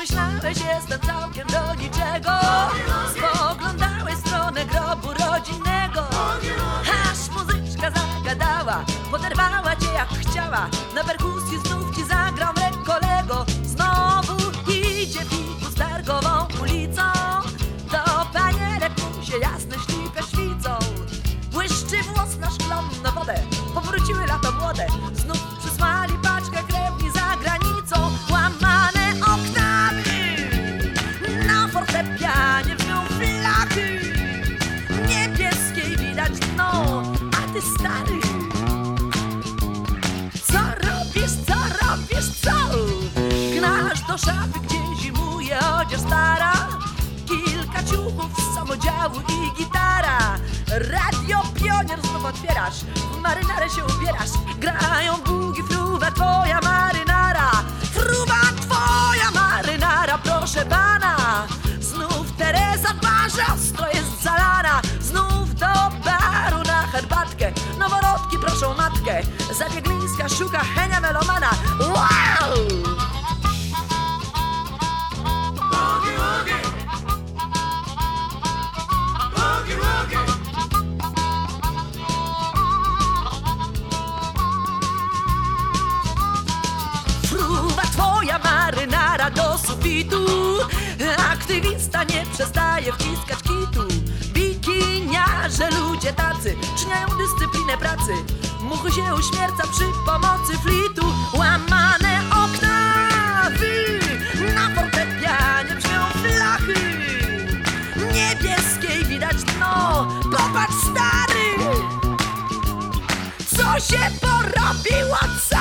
myślałeś, jestem całkiem do niczego. Spoglądałeś w stronę grobu rodzinnego. Aż muzyczka zagadała, poderwała cię jak chciała. Na perkusji znów ci zagrał kolego. Znowu idzie fikus targową ulicą. Do panierek mu się jasne ślipia świcą. Błyszczy włos na szkloną wodę. Powróciły lata młode. Znów przysłali paczkę krewni za granicą. Łamane oktawy na fortepianie brzmią flachy. Niebieskiej widać dno, a ty stary, co robisz, co robisz, co? Gnasz do szafy, gdzie zimuje odzież stara. Kilka ciuchów z samodziału i gitara. Radio Pionier znów otwierasz, w marynarę się ubierasz. Grają bugi, fruwa twoja marynara. Fruwa twoja marynara, proszę pana. Znów Teresa w barze ostro jest zalana. Znów do baru na herbatkę. Noworodki proszą matkę. Zabieglińska szuka Henia melomana. Wow! Fruwa twoja marynara do sufitu. Aktywista nie przestaje wciskać kitu. Bikiniarze, ludzie tacy czyniają dyscyplinę pracy. Muchy się uśmierca przy pomocy flitu. Łamane oktawy na fortepianie brzmią flachy. Niebieskiej widać dno, popatrz stary, co się porobiło, co?